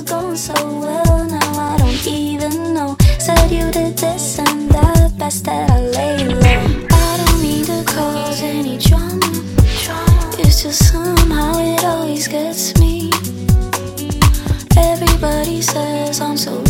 going so well. Now I don't even know. Said you did this and that, best that I lay low. I don't mean to cause any drama. It's just somehow it always gets me. Everybody says I'm so